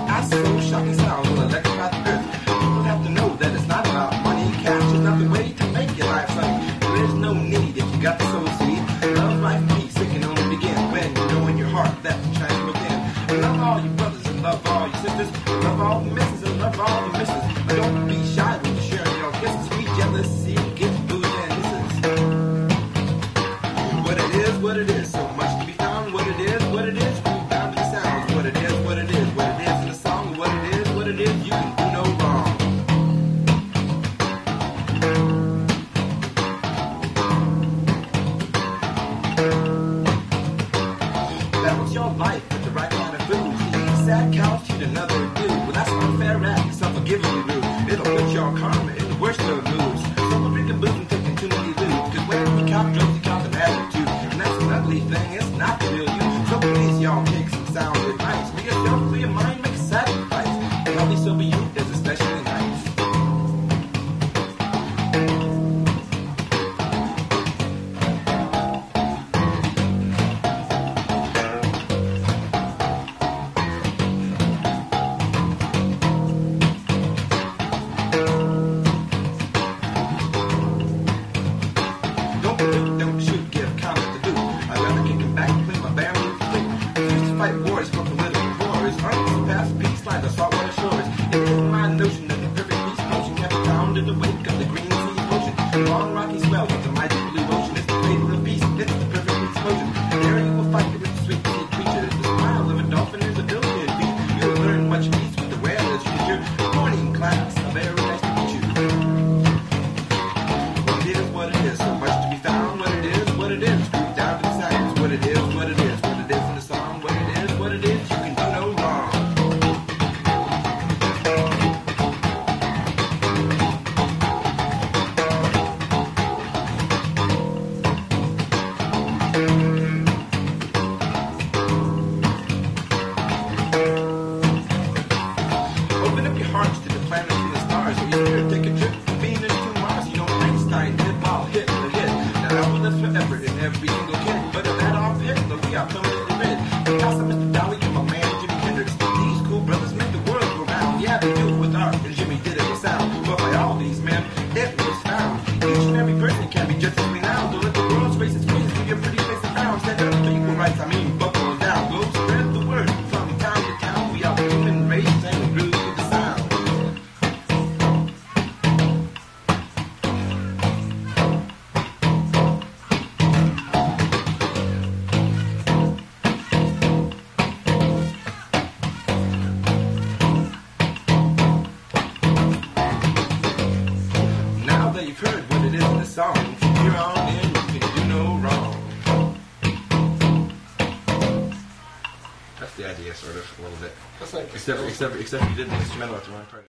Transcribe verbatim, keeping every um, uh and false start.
I so shocking sound will electrify the earth. People have to know that it's not about money. Cash is not the way to make your life sunny. There is no need if you got the soul seed. Love, life, and peace, it can only begin when you know in your heart that the shines within. Love all your brothers and love all your sisters. Love all the misses and love all the misses. But don't be shy when you're sharing your kisses. Sweet jealousy gets booze and misses. What it is, what it is, so much to be found. What it is, what it is, groove down to the sounds. What it is, what it is, what it is in the song. What it is, what it is, you can do no wrong. That was your life with the right kind of food. See, sad cows cheat another dude. Well, that's unfair act, it's unforgivably rude. It'll put your karma in the worst of moods. So we're drinking booze and taking too many lewd. Cause when you cop drugs, you cop an attitude. And that's an ugly thing, it's not the real you. So please, y'all, take some sound advice. Be yourself, free your mind, make a sacrifice. And healthy sober youth is especially nice. Don't pollute, don't shoot, give comment to do. I'd rather kick him back and play my band with the flick. Used to fight wars for political wars. Unsurpassed peace lines on saltwater shores. It isn't my notion that the perfect peace potion can be found in the wake of the green sea potion. Long rocky swell with the mighty blue ocean. It's the cradle of peace, it's the perfect peace potion. There you will fight with the sweet sea creature. The smile of a dolphin is a billion feet. You'll learn much peace with the whale as future. Good morning, class. A very nice to meet you. What it is, what it is, so much to be found. What it is, what it is, groove down to the sounds. What it is, what it is, what it is in the song. What it is, what it is, you can do no wrong. Open up your hearts to the planets and the stars. Or your spirit take a trip from Venus to Mars. You know Einstein did while hitting the hit. Now I will live forever in every single kid. But if that off hit, then we are permanently rid. Because of Mister Dolly and my man Jimi Hendrix. These cool brothers make the world go round. Yeah, they do it with art, and Jimmy did it with sound. But by all these men, it was found. Each and every person can be just as renowned. Don't let the world's racist ways leave your pretty face around. Stand up for equal rights, I mean, buckle down. Go spread the word from town to town. We are the human race and groove with the sound. Now that you've heard what it is in the song, from here on in, you can do no wrong. That's the idea, sort of, a little bit. That's like Except, except, except you did the instrumental at the wrong part.